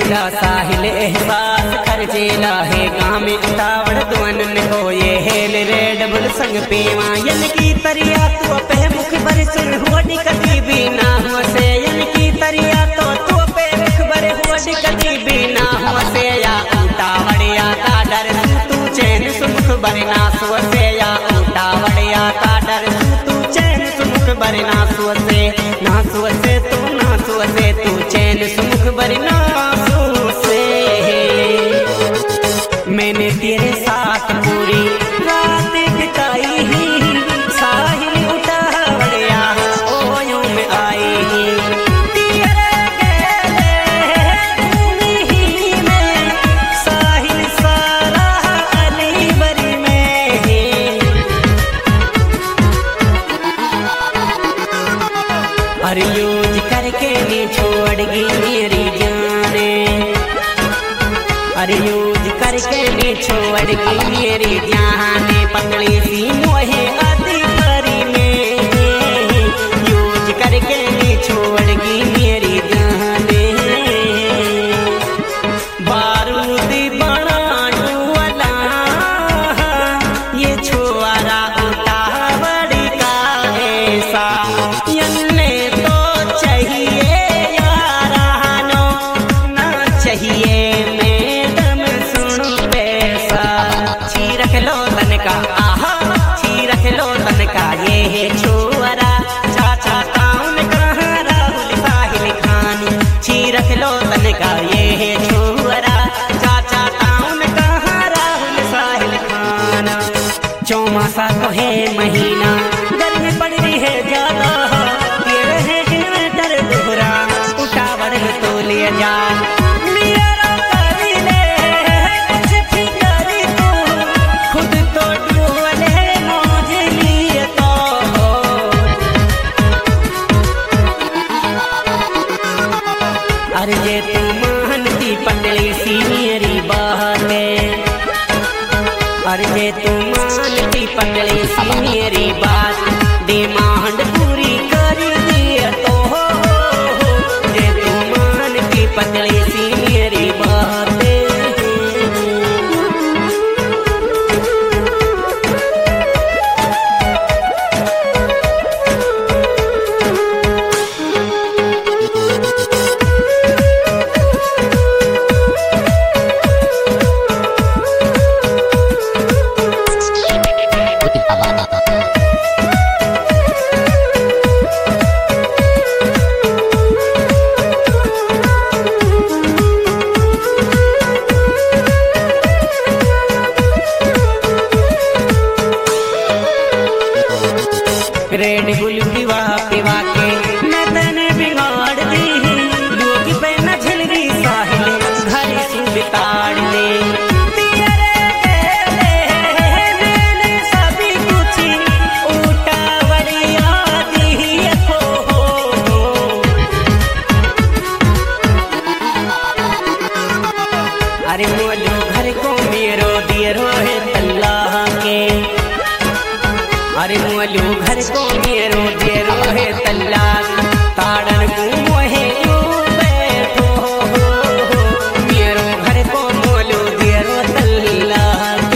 करेला साहिल एहसास खर्चेला है गाँव में उतावड़ दुआन हो ये हेल रेड बुल संग पीवा यन की तरिया तो पे मुख बरसन होडी कदी भी ना हो से यन की तरिया तो पे मुख बर होडी कदी भी ना हो से या उतावड़िया का डर तू चैन सुमुख बरना सो से या उतावड़िया का डर तू चैन सुमुख बरना सो से ना सो से तू चैन सुमुख बरना सो से मैंने तेरे साथ पूरी रात बिताई ही साहिल उतावड़िया ओयों में आई ही तेरे गेले ही में साहिल सारा अली बरी में अरे यूज करके भी छोड़ गई मेरी जाने अरे यूज करके भी छोड़ गई मेरी जाने पतली सी मोहे आदि परी में यूज करके भी छोड़ गई मेरी जाने बारूदी बनाने वाला ये छोरा उतावड़ी का ऐसा यन्ने तो चाहिए यारानो ना चाहिए मैडम सुनो पैसा छीरख लो तनका आहा छीरख लो तनका ये है छोरा चाचा टाउन कहाँ राहुल साहिल खानी छीरख लो तनका ये है छोरा चाचा टाउन कहाँ राहुल साहिल खाना चौमासा तो है महीना गर्मी पड़ रही है ज्यादा तेरे है इन्वर्टर दोहरा उतावड़ में तो ले जा मेरा करी ले कुछ फिक्र तू खुद तो डूबले मौज लिए तो अरे ये तू मानती पतली सी मेरी बातें अरे ये तू मानती पतली सी मेरी बात डिमांड पूरी कर दिया तो ये तू मानती पतली सी मेरी बातें रेड बुल पिवा पिवा के मैं तने बिगाड़ दी लोग पे न झलरी साहिल घर से बिताड़ दे तेरे गेले मैंने सभी कुछ उतावड़िया दी हो अरे बोलो घर को मेरो दियरो है अल्लाह के अरे मोलू घर को मेरो देरो है तल्लाक ताड़न को मोहे यू बैठो मेरो घर को मोलू देरो तल्लाक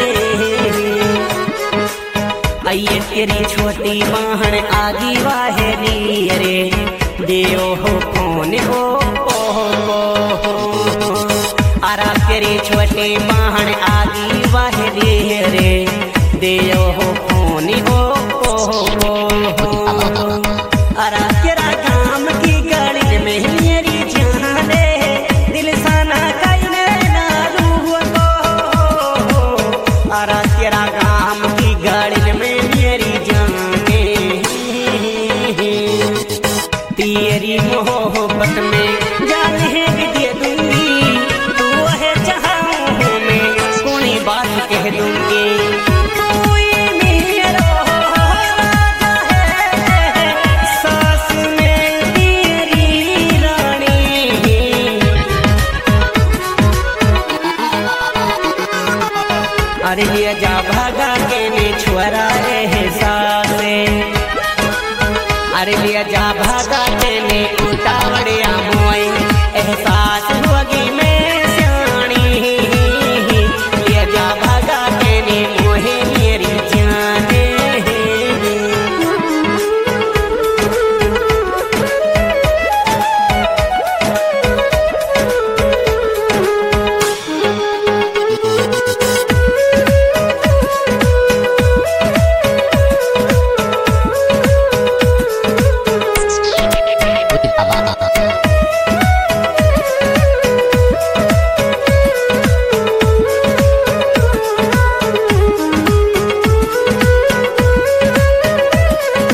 आइए तेरी छोटी बहन आगी वाहरी रे देओ हो कौन हो आरा तेरी छोटी बहन आगी वाहरी रे देओ हो कौन हो